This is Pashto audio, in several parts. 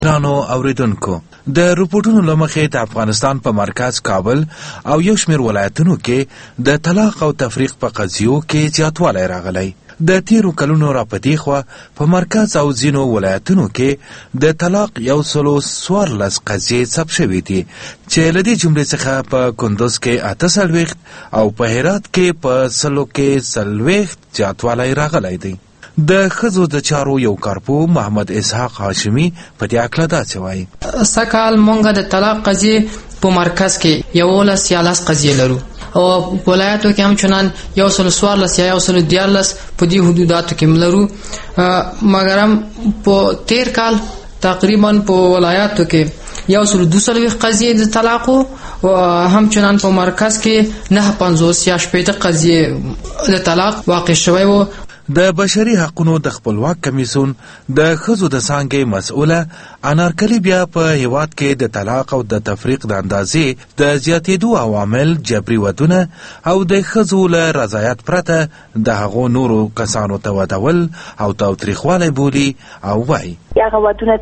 رانو اوریدونکو د رپورټونو لمخې د افغانستان په مرکز کابل او یو شمېر ولایتونو کې د طلاق او تفریق په قضیو کې زیاتوالی راغلی. د تیرو کلونو راپدې خوا په مرکز او ځینو ولایتونو کې د طلاق 114 قضیې ثبت شوې دي چې له دې جملې څخه په کندوز کې 48 او په هرات کې په 40 زیاتوالی راغلی دی. د ښځو د چارو یو کارپو محمد اسحاق هاشمي په دې اړه داسې وایي: سږکال موږ د طلاق قضیې په مرکز کې 11 قضیې لرو او ولایتو کې هم چنان 114 یا 114 په دې حدوداتو کې لرو. مګر هم په تیر کال تقریبا په ولایتو کې 142 قضیې د طلاقو او هم چنان په مرکز کې 950 یا 80 قضیې د طلاق واقع شوی وو. د بشري حقوقو د خپلواک کمیسیون د ښځو د څانګې مسؤله انارکلي بیا په هیواد کې د طلاق او د تفریق د اندازې د زیاتېدو عوامل جبري ودونه او د ښځو له رضایت پرته د هغو نورو کسانو ته ودول او تاوتریخوالی بولي او وایي هغه ودونه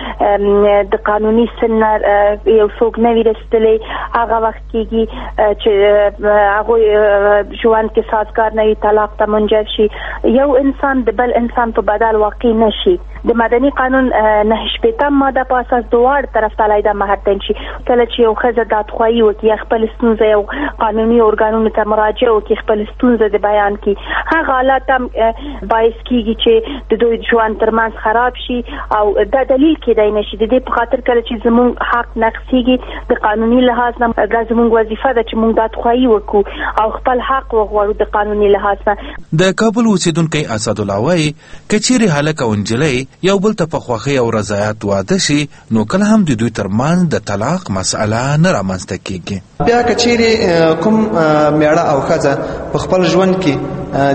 چې د قانوني سن یو څوک نه وي رسېدلی هغه وخت کېږي چې هغوی ژوند کې سازګار نه وي طلاق ته منجر شي. یو انسان د بل انسان په بدل واقع نشي. د مدني قانون 9 ماده په اساس دواړو طرف ته علیحده مهر تعین شي. کله چې یو ښځه دادخواهي وکړي خپل ستونزه یو قانوني ارګانونو ته مراجعه وکړي خپل ستونزه د بیان کړي هغه حالات هم باعث کېږي چې د دوی ژوند ترمنځ خراب شي او دا دلیل کېدای نشي. د دې په خاطر کله چې زموږ حق نقصېږي د قانوني لحاظ نه دا زموږ وظیفه ده چې موږ دادخواهي وکړو او خپل حق وغواړو د قانوني لحاظ نه. د کابل اوسیدونکی اسدالله وایي که چیرې هلک او نجلۍ یو بل ته په خوښۍ او رضایت واده شي نو کله هم د دوی ترمنځ د طلاق مسئله نه رامنځته کېږي. بیا که چیرې کوم میړه او ښځه په خپل ژوند کې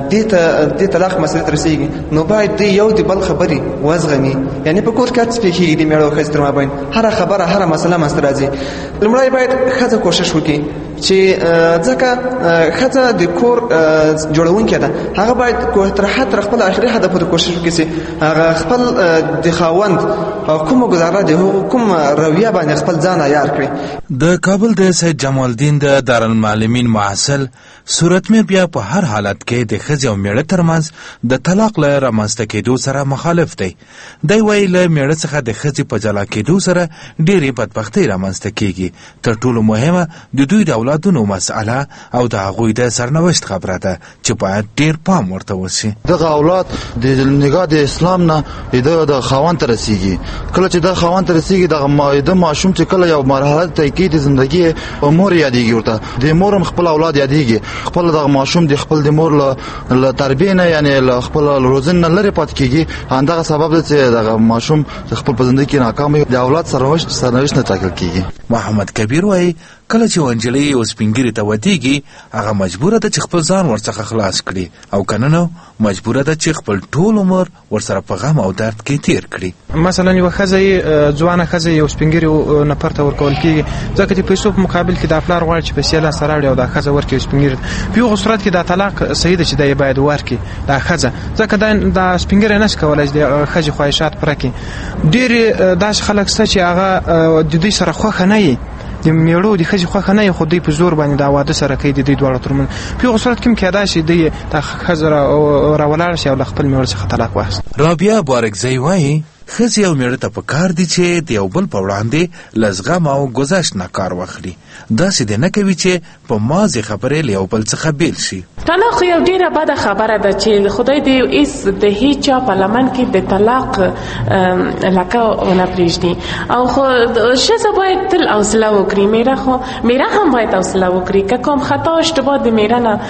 دې طلاق مسئلې ته رسېږي نو باید دوی یو د بل خبرې وزغمي. یعنې په کور کې هر څه پېښېږي د میړه او ښځې تر مابین هره خبره هره مسله منځته راځي. لومړی باید ښځه کوښښ وکړي چې ځکه ښځه د کور جوړونکې ده هغه باید تر خپل آخري هدف ته کوښښ وکړي چې هغه خپل د خاوند کومه ګزاره د کوم رویه باندې خپل ځان عیار کړي. د کابل د سید جمال الدین د دارالمعلمین محصل صورتمیر بیا په هر حالت کې د ښځې او میړه ترمنځ د طلاق له رامنځته کېدو سره مخالف دی. دی وایي له میړه څخه د ښځې په جلا کېدو سره ډېرې بدبختۍ رامنځته کېږي. تر ټولو مهمه د دوی د اولادونو مسئله او د هغوی د سرنوشت خبره ده چې باید ډېر پام ورته وشي. دغه اولاد د نگاه د اسلام نه د خاوند ته رسېږي. کله چې د خاوند ته رسېږي د ماشوم چې کله یو مرحله طی کوي د زندګي مور یادېږي ورته د مور هم خپل اولاد یادېږي. خپل دغه ماشوم د خپل د مور له تربیې نه یعنې له خپل روزنې نه لرې پاتې کېږي. همدغه سبب دی چې دغه ماشوم خپل په زندګۍ کې ناکام وي د اولاد سرنوشت نه ټاکل کېږي. محمد کبیر وایي کله چې ونجلۍ یو سپینګیري ته ودېږي هغه مجبوره ده چې خپل ځان ورڅخه خلاص کړي او که نه مجبوره ده چې خپل ټول عمر ورسره په غم او درد کې تیر کړي. مثلا یوه ښځه ځوانه ښځه یو سپینګیري نفر ته ورکول کېږي ځکه چې پیسو په مقابل کې دا پلار غواړي چې پیسې لاسته راوړي او دا ښځه ورکړي یو سپینګیري ته. په یوه صورت کې دا طلاق صحیح ده چې دا یې باید ورکړي دا ښځه ځکه دا سپینګیری نشي کولی چې د ښځې خواهشات پوره کړي. ډېرې داسې خلک شته چې هغه د دوی سره خوښه نه وي د میړو د ښځې خوښه نه وي خو دوی په زور باندې دا واده سره کوي د دوی دواړو ترمنځ. په یوه صورت کې هم کېدای شي دوی دا ښځه راولاړه شي او له خپل میړه څخه طلاق واخلي. رابعه بارکزی وایي ښځې او میړه ته پکار دي چې د یو بل په وړاندې له زغم او ګذشت نه کار واخلي. داسې دې نه کوي چې په ماضي خبرې له یو بل څخه بیل شي. طلاق یو ډیره بده خبره ده چې خدای دې د هیڅ چا په لمن کې د طلاق لکه ونه پرېږدي او خو ښځه باید تل حوصله وکړي. میړه هم باید حوصله وکړي. که کوم خطا اشتباه د میړه نه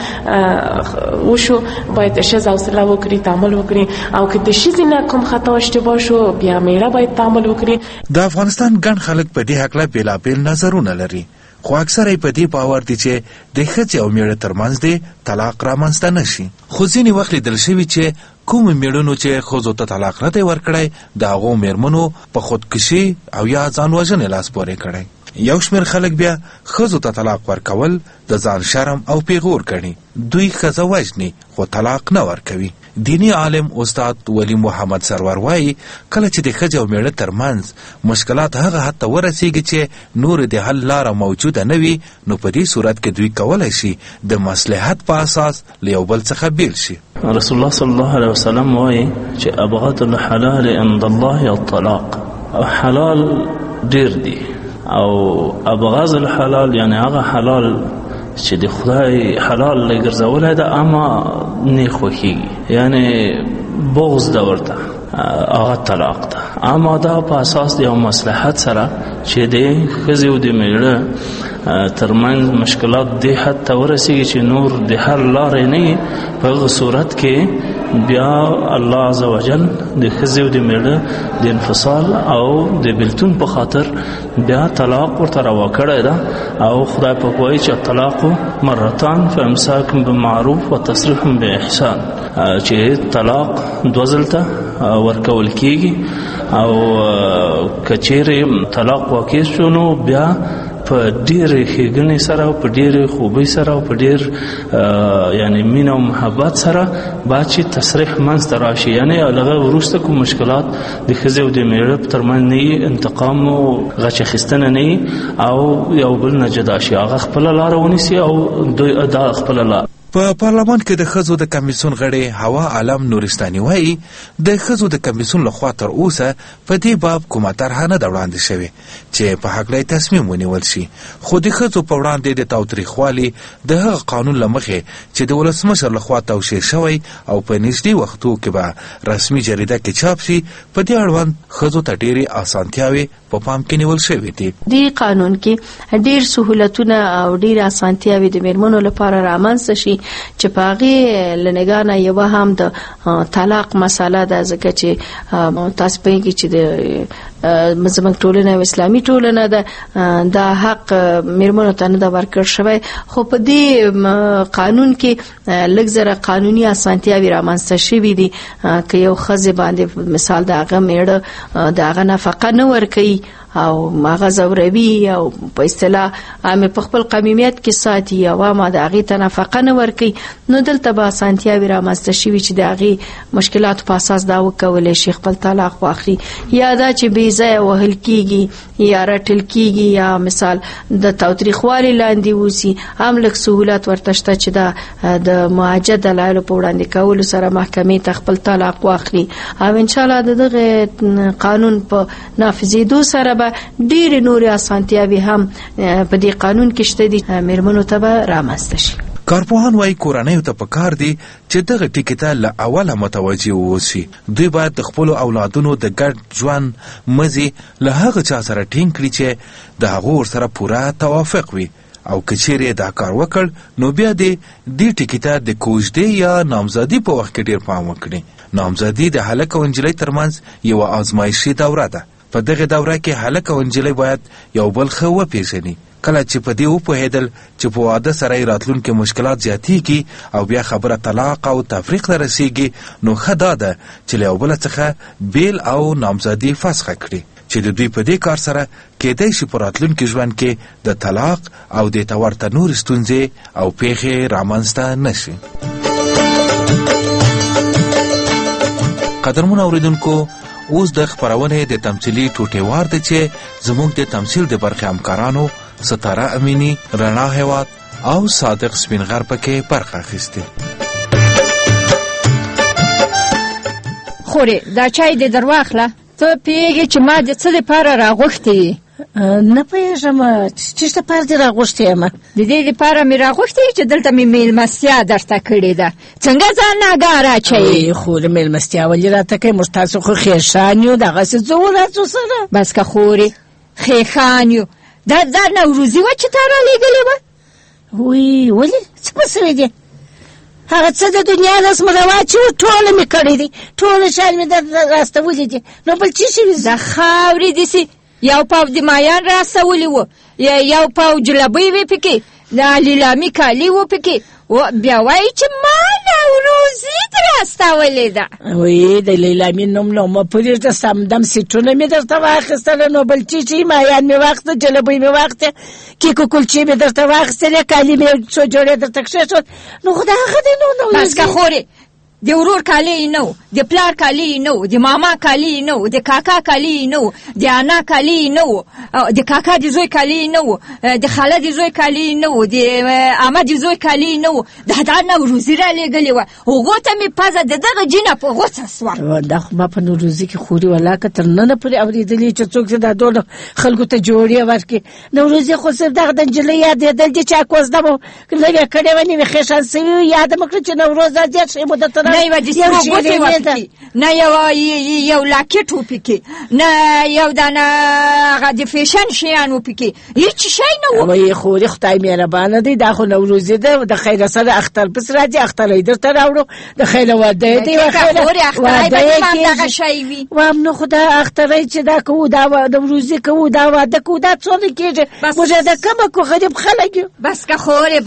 وشو باید ښځه حوصله وکړي تحمل وکړي او که د ښځې نه کوم خطا اشتباه شو بیا میړه باید تحمل وکړي. د افغانستان ګڼ خلک په دې هکله بېلابېل نظرونه لري خو اکثره په دې باور دي چې د ښځې او میړه ترمنځ دې طلاق رامنځته نه شي. خو ځینې وخت لیدل شوي چې کومو میړونو چې ښځو ته طلاق نه دی ورکړی د هغو میرمنو په خودکشي او یا ځان وژنې لاس پورې کړی. یو شمېر خلک بیا ښځو ته طلاق ورکول د ځان شرم او پیغور ګڼي. دوی ښځه وژني خو طلاق نه ورکوي. دینی عالم استاد ولی محمد سرور وایي کله چې د ښځې او میړه ترمنځ مشکلات هغه حد ته ورسیږي چې نور د حل لاره موجوده نه وي، نو په دې صورت کې دوی کولی شي د مصلحت په اساس له یو بل څخه بیل شي. رسول الله صلی الله علیه وسلم وایي چې ابغض الحلال عند الله الطلاق. حلال ډیر دی او ابغض الحلال یعنی هغه حلال چې د خدای حلال لګرځولای ده اما نه خوښیږي، یعنی بغض ده ورته، هغه طلاق ده. اما دا په اساس د یو مصلحت سره چې د ښځې او د میړه ترمنځ مشکلات دې حد ته ورسیږي چې نور د حل لارې نه، په هغه صورت کې بیا الله عز وجل د ښځې او د میړه د انفصال او د بلتون په خاطر بیا طلاق ورته روا کړی ده. او خدای پاک وایي چې طلاق مرتان فامساک بمعروف و تسریح باحسان، چې طلاق دوه ځله ورکول کیږي او کچېرې طلاق واقع شو نو بیا په ډېرې ښېګڼې سره او په ډېرې خوبۍ سره او په ډېر یعنی مینه او محبت سره باید چې تصریح منځته راشي، یعنی هغه وروسته کوم مشکلات د ښځې او د میړه په ترمنځ نه وي، انتقام او غچ اخیستنه نه وي او یو بل نه جدا شي، هغه خپله لاره ونیسي او دوی دا خپله لاره. په پارلمان کې د ښځو د کمیسیون غړي هوا عالم نورستاني وایي د ښځو د کمیسیون لخوا تر اوسه په دې باب کومه طرحه نه ده وړاندې شوې چې په هکله تصمیم ونیول شي، خو د ښځو په وړاندې د تاوتریخوالي د هغه قانون له مخې چې د ولسمشر لخوا توشیح شوی او په نږدې وختو کې به رسمي جریده کې چاپ شي، په دې اړوند ښځو ته ډېرې اسانتیاوې په پام کې نیول شوې دي. دې قانون کې ډېر سهولتونه او ډېر اسانتیاوې د میرمنو لپاره رامنځته شي چې په هغې له نګاه نه یوه هم د طلاق مسله ده، ځکه چې تاسو پوهېږئ چې د زموږ ټولنه یو اسلامي ټولنه ده، دا حق میرمنو ته نه ده ورکړ شوی، خو په دې قانون کې لږ زره قانوني اسانتیاوې رامنځته شوي دي. که یو ښځې باندې مثال د هغه میړه د هغه نفقه نه ورکوي او هغه ځوروي او په اصطلاح عامې په خپل قمیمیت کې ساتي او عامه د هغې ته نفقه نه ورکوي، نو دلته به اسانتیاوې رامنځته شوي چې د هغې مشکلاتو په اساس دا وکولی شي خپل طلاق واخلي، یا دا چې بې ځایه وهل کېږي یا رټل کېږي یا مثال د تاوتریخوالي لاندې اوسي، هم لږ سهولت ورته شته چې دا د معجد دلایلو په وړاندې کولو سره محکمې ته خپل طلاق واخلي. او انشاءالله د دغه قانون په نافذېدو سره به ډېرې نورې اسانتیاوې هم په دې قانون کې شته دي، میرمنو ته به رامنځته شي. کارپوهان وایي کورنیو ته پکار دي چې دغه ټکي ته له اوله متوجه واوسي. دوی باید د خپلو اولادونو د ګډ ژوند مزي له هغه چا سره ټینګ کړي چې د هغو ورسره پوره توافق وي، او که چیرې دا کار وکړ نو بیا دې ټکي ته د کوژدې یا نامزادي په وخت کې ډېر پام وکړي. نامزادي د هلک او نجلۍ ترمنځ یوه آزمایشي دوره ده. په دغه دوره کې هلک او نجلۍ باید یو بل ښه وپېژني. کله چې په دې وپوهېدل چې په واده سره یې راتلونکي مشکلات زیاتېږي او بیا خبره طلاق او تفریق ته رسېږي، نو ښه دا ده چې له یو بله څخه بیل او نامزادي فسخه کړي، چې د دوی په دې کار سره کېدای شي په راتلونکي ژوند کې د طلاق او دې ته ورته نورې ستونزې او پیښې رامنځته نه شي. قدرمنو اورېدونکو، اوس د خپرونې د تمثیلي ټوټې وار دی چې زموږ د تمثیل د برخې همکارانو ستاره امینی، رڼا هیواد او صادق سپینغر پکې برخه اخیستې. خورې دا چای دې در واخله. ته پوهېږې چې ما د څه دپاره راغوښتې؟ نه پوهېږم چې څه دپاره دې راغوښتې یم. د دې دپاره مې راغوښتې چې دلته مې مېلمستیا درته کړې ده. څنګه ځان ناګاه راچوې؟ خورې مېلمستیا ولې راته کوې؟ موږ تاسو خو خیښان یو، دغسې ځو ورځو سره. بس که خورې خیښان یو، دا نوروزي وه چې تا رالېږلې وه؟ وی ولې څه په سوې دي؟ هغه څه د دنیا رسم رواج چې و ټوله مې کړې دي، ټوله شیان مې راستولي دي، نو بل څه شوي؟ د خاورې داسې یو پاو د مایان راستولي وو، یو پاو جلبۍ وې پکې، د لیلامي کالي وو پکې، بیا وایي چې ما نوروزي راستولې ده. وی د لیلامي نوم نو مه پرېږده، سمدم سیټونه مې درته واخیستله، نو بل چې مایان مې واخیسته، جلبۍ مې واخیسته، کیک و کلچې مې درته واخیستلې، کالي مې څو جوړې درته کښېښود، نو خو د هغه دی نو بس که خورې د ورور کالی نه و، د پلار کالی نه و، د ماما کالی نه و، د کاکا کالی نه و، د انا کالی نه و، د کاکا د زوی کالی نه و، د خاله د زوی کالی نه و، د عمه د زوی کالی نه و. دا نوروزي را لېږلې وه، هغو ته مې پزه د دغه جینه په غوڅه سوه. دا خو ما په نوروزي کې خوري ولا که تر ننه پورې اورېدلي چې څوک چې دا دونه خلکو ته جوړې ورکړي. نوروزي خو صرف دغه د نجلۍ یادېدل دي چې کوزده مو نوې کړې وه، نوې خېښان سوي وي، یاده مو کړه چې نوروز دا زیات ښې مدت ته نه یوه دستور ګوتې وپکې، نه یو لاکټ وپکې، نه یو دانه هغه د فیشن شیان وپکې، هېڅ شی نه و. وایي خوري خدای مهربانه دی، دا خو نوروزي ده، د خیره سره اختر پس راځي، اخترۍ درته راوړو، د خیره واده دی، دغه شی وي. وام نو خو دا اخترۍ چې دا کوو، دا نوروزي کوو، دا واده کوو، دا څونه کېږي؟ موږ د کومه کو غریب خلک یو. بس که خورې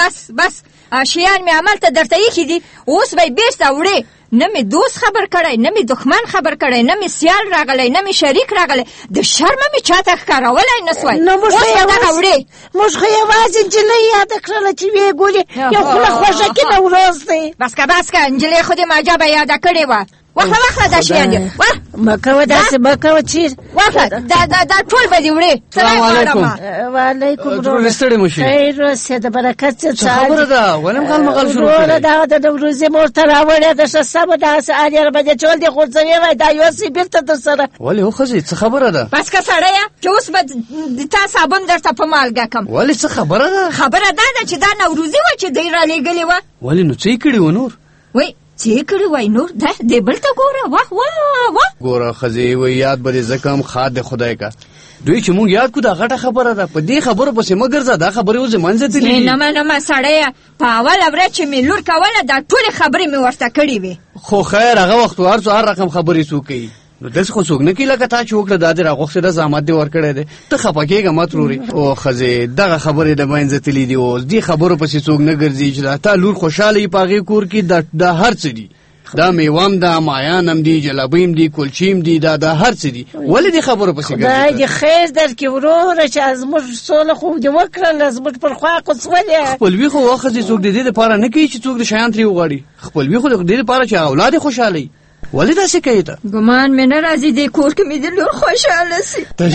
بس شیان مې همالته درته ایښي دي، اوس به یې بېرته وړې. نه مې دوست خبر کړی، نه مې دښمن خبر کړی، نه مې سیال راغلی، نه مې شریک راغلی، د شرمه مې چاته ښکارولی نه سوی. اوس به دغه وړې. موږ خو یوازې نجلۍ یاده کړله چې ویې ګولې یو خوله خوږه کې نوروز دی. بس که نجلۍ خو دې ماجه به یاده کړې وه. واخله دا شیان دي، مه کوه داسې، مه کوه چیر واخله دا ټول به دې وړې. سلام علیکم. وعلیکم ورور ستړی مو شي. خیر اوسې، د برکت څه خبره ده؟ ولې مغل مغل شروع کړې؟ وروره دغه د نوروزي مور ته راوړې ده، ښه سمه داسې الیر به دې چول دې غورځوې وای، دا یوسې بېرته در سره. ولې وښځې څه خبره ده؟ بس که سړیه چې اوس به د تا صابون درته په مالګه کړم. ولې څه خبره ده؟ خبره دا ده چې دا نوروزي وه چې دوی رالېږلې وه. ولې نو څه یې کړي وه نور؟ وایي څه یې کړي وای نور؟ دې بل ته ګوره. واه ګوره ښځې وایي یاد به دې زه کړم، ښاد د خدای کا. دوی چې مونږ یاد کړو دا غټه خبره ده، په دې خبرو پسې مه ګرځه، دا خبرې اوس زمانځ ته دي. نه سړیه، په اوله ورځ چې مې لور کوله دا ټولې خبرې مې ورته کړې وې. خو خیر هغه وخت هر څو هر رقم خبرې څوک کوي، نو داسې خو څوک نه کوي لکه تا چې وکړه، دا دې راغوښتې ده، زحمت دې ورکړی دی، ته خفه کېږه مه ترورې. او ښځې دغه خبرې د منځه تللي دي، اوس دې خبرو پسې څوک نه ګرځي چې دا تا لور خوشحاله وي په هغې کور کې، دا هر څه دي، دا میوام ده، مایانم دي، جلبیم دي، کلچیم دي، دا هر څه دي. ولې دې خبرو پسې ګرځي؟ خدای دې خیر درکړي وروره چې زموږ سوله خو دې وکړله، زموږ پر خوا قسولې. خپلوي خو ښځې څوک د دې دپاره نه کوي چې څوک د شیان ترې وغواړي، خپلوي خو د دې دپاره چې اولاد یې خوشحاله وي. ولې داسې کوي ته؟ ګمان مې نه راځي دې کور کې مې د لور خوشحاله سي. ته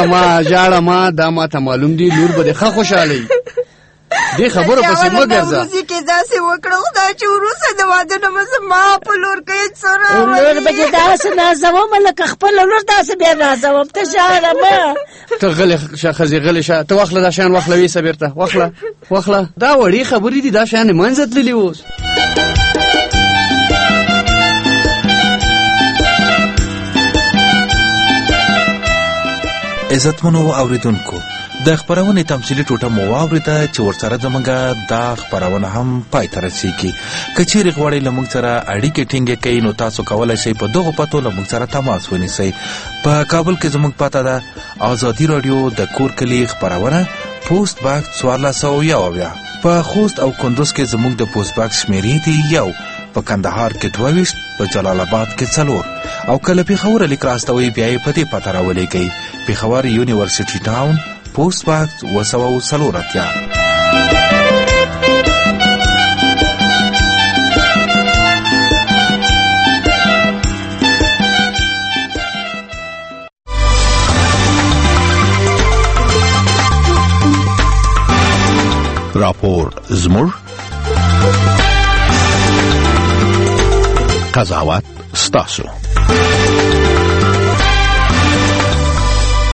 ژاړه ما دا ماته معلوم دي، لور به دې ښه خوشحاله وي. دې خبرو پسې مه ګرځه. نوروزي کې داسې وکړه خدای چې وروسته د واده نه به زما په لور کې هېڅ څه لور به دې داسې نازوم لکه خپله لور داسې بیا نازوم. ته ژاړه مه. ته غلې شه ښځې، غلې شه، ته واخله دا شیان، واخله ویسه بېرته واخله. دا وړې خبرې دي، دا شیان یې منځه تللي اوس. عزتمنو اوریدونکو، د خبرونې تمثیلي ټوټه مو واورېده چې ورسره زموږ دا خبرونه هم پای ته رسېږي. که چیرې غواړئ له موږ سره اړیکې ټینګې کړئ نو تاسو کولی شئ په دغو پتو له موږ سره تماس ونیسئ. په کابل کې زموږ پته ده ازادي راډیو د کور کلي خبرونه، پوسټ باکس 1411. په خوست او کندوز کې زموږ د پوسټ باکس شمیرې دي 1، په کندهار کې 22، په جلال آباد کې 4، او کله پېښور لیک راستوئ بیا یې په دې پته راولېږئ: پېښور یونیورسټي ټاون، پوسټ باکس 240. راپور زموږ، قضاوت ستاسو.